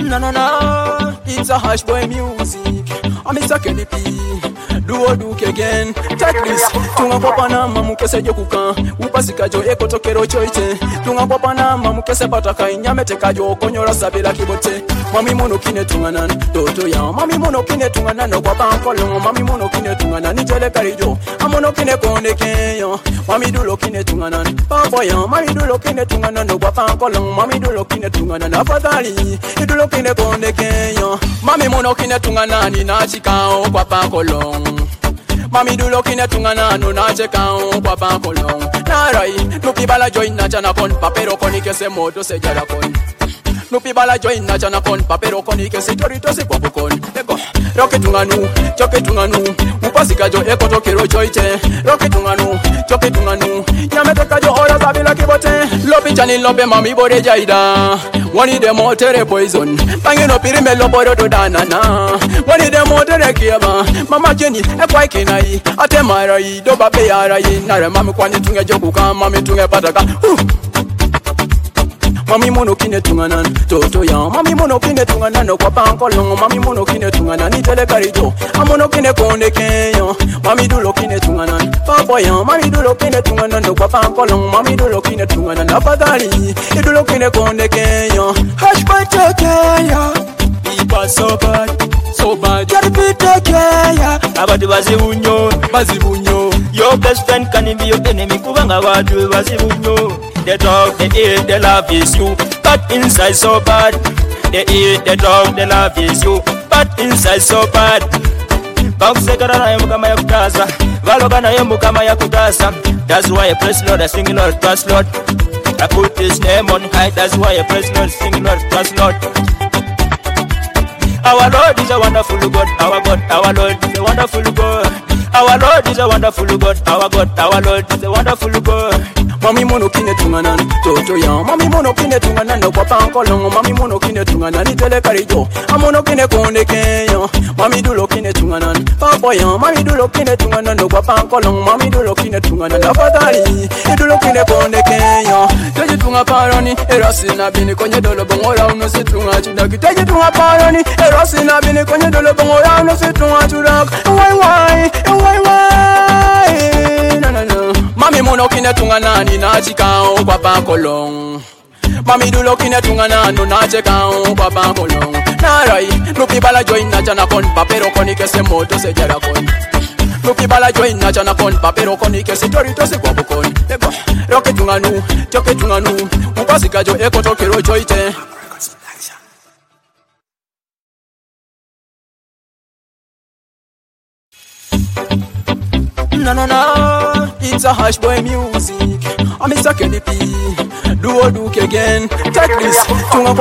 No, no, no, it's a hash boy music. I'm Mr. Kenny P. Do again. Take this. Tunga papa na mamukese jokuka. Upasika jo eko tokero choite. Tunga papa na mamukese pataka inyamete kajo konyola sabila kibote. Mami mono kine tunga nan toto ya. Mami mono kine tunga nan no kwa pankolo. Mami mono kine tunga nan nitele karijo. Amono kine konde kenyo. Mami dulo kine tunga nan papa ya. Mami dulo kine tunga nan no kwa pankolo. Mami dulo kine tunga nan afadhali. Dulo kine konde kenyo. Mami mono kine tunga nan na chikao kwa pankolo. Mami dulo kine tungana no na chekao kwa pankolong. Narai, nupi bala join na chana kon papero koni kese moto se jara kon. Nupi bala join na chana kon papero koni kese torito se kwa kon. Ego, roke tunganu, choke tunganu. Upasika jo eko tokero choite. Roke tunganu, choke tunganu. Yamete kajo ora sabila kibote. Lopi chani lope mami bode jaida. Wani de motere poison. Pangino pirime loporo do danana. Wani de motere kiaba. Mama Jenny, ekwa kinai. Ate marai, do babe yarai. Nare mami kwani tunge jokuka, mami tunge pataka. Mami mono kine tunganan, toto ya. Mami mono kine tunganan, no kwa pankolong. Mami mono kine tunganan, nitele karijo. Amono kine konde kenyo. Mami dulo kine tunganan, papa ya. Mami dulo kine tunganan, no kwa pankolong. Mami dulo kine tunganan, afadhali. Dulo kine konde kenyo. Hash butter kenya. People so bad, so bad. Gotta be the kenya. Abadu bazibunyo, Bazibunyo. your best friend can be your enemy. Kubanga wadu bazibunyo. They talk, they eat, they love is you, but inside so bad. They eat, they talk, they love is you, but inside so bad. Bakusekara na yomu kama ya kutasa, valoga na yomu kama ya kutasa. That's why I praise Lord, I sing Lord, trust Lord. I put His name on high. That's why I praise Lord, sing Lord, trust Lord. Our Lord is a wonderful God, our God, our Lord is a wonderful God. Our Lord is a wonderful God, our God, our Lord is a wonderful God. Mami mono kine tunganan, toto ya. Mami mono kine tunganan, no kwa pankolong. Mami mono kine tunganan, nitele karijo. Amono kine konde kenyo. Mami dulo kine tunganan, papa ya. Mami dulo kine tunganan, no kwa pankolong. Mami dulo kine tunganan, afadhali. Dulo kine konde kenyo. Teji tunga paroni, erasi na bini konye dolo bongora uno si tunga chudaki. Teji tunga paroni, erasi na bini konye dolo bongora uno si tunga chudaki. Why, no, no, no. Mami mono kine tunganani na chikao kwa pankolong. Mami dulo kine tunganano na chekao kwa pankolong. Narai, nupi bala join na chana kon papero koni kese moto se jara kon. Nupi bala join na chana kon papero koni kese torito se kwa bukon. Ego, roke tunganu, choke tunganu. Upasika jo eko tokero choite. No, no, no, it's a hash boy music. I'm Mr. Kenny P. Do again. Take this.